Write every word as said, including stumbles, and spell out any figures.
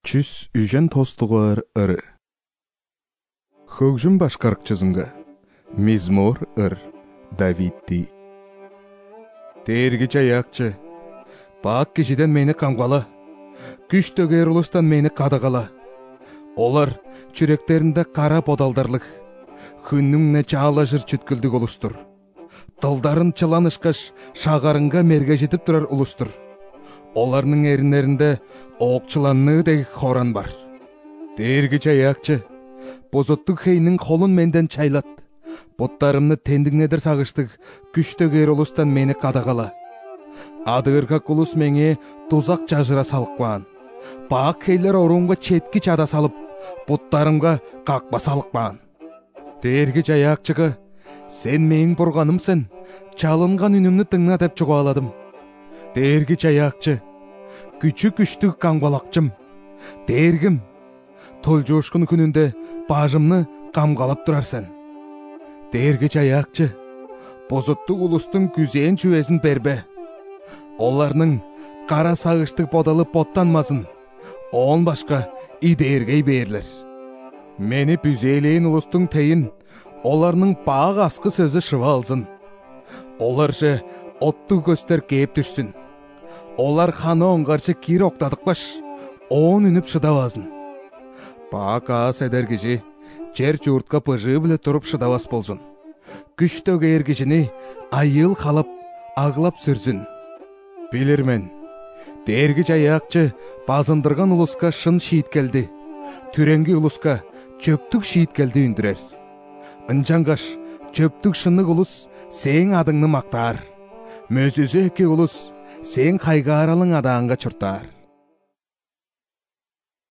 Чүс үжен тостуғар ыры. Хөгжім башқарық чызынға. Мизмор ыр. Давидти. Тергі чаяқчы. Бақ кешеден мені қамғала. Күш төгер ұлыстан мені қадағала. Олар чүректерінде қара бодалдарлық. Хүнніңне чала жыр чүткілдік ұлыстыр. Тылдарын чыланышқаш шағарынға мерге жетіп тұрар ұлыстыр. Оларның әрінерінде оқчыланны дег хоран бар. Тергі чаяқчы. Бозоттық хейнің қолын менден чайлат. Боттарымны тендігнедір сағыштық, күштөгер ұлыстан мені қадағала. Адығырға құлыс менге тозақ жажыра салықпан. Бақ хейлер орынға четкі чада салып, боттарымға қақпа салықпан. Тергі жаяқчығы, сен мен бұрғанымсың, чалынған үнімні тыңна деп жұға аладым. Тергі жаяқчы, күчі күштік қаңбалақчым. Тергім, тол жошқын күнінде бажымны қамғалап тұрарсың. Тергі жаяқчы, бозоттық ұлыстың күзен чүвесін бербе. Оларның қара сағыштық бодалы боттанмасын. Он башқа идергей берлер. Мені бүзелейін ұлыстың тейін, оларның бағы асқы сөзі шыва алсын. Олар же отты көстер кейіп түшсін. Олар ханы оңғаршы кир оқтадық баш, оң үніп шыдавазын. Бақ ас әдергежі, жер жұртқа пыжы білі тұрып шыдавас болсын. Күш төгі ергежіні айыл қалап, ағылап сүрзін. Білірмен, дергі жаяқчы базындырған ұлысқа шын шиит келді. Түренгі ұлысқа чөптік шиит келді үндірер. Үнжанғаш, чөптік шынық ұлыс сен адыңны мақтар. Мөзізі әке ұлыс сен қайға аралың адаңға чұртар.